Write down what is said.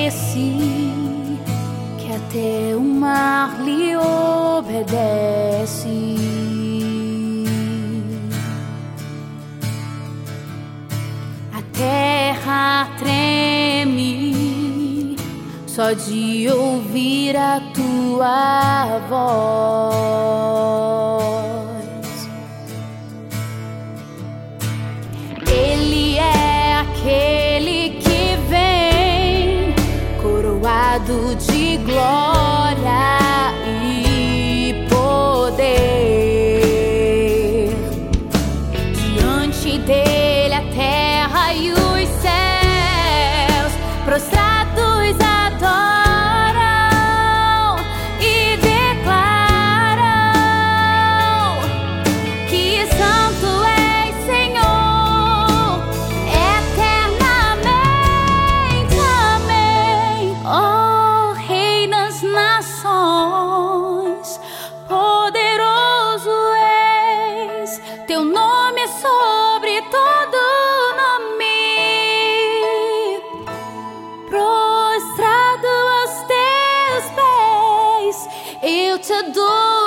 reconheci que até o mar lhe obedece. A terra treme só de ouvir a tua voz. Ele é aquele que vem coroado de glória e poder. Diante dele a terra e os céus prostrados adoram e declaram que santo és, Senhor, eternamente. Amém. Ó Rei das nações, poderoso és, teu nome é sobre todo nome. Prostrado aos teus pés, eu te adoro.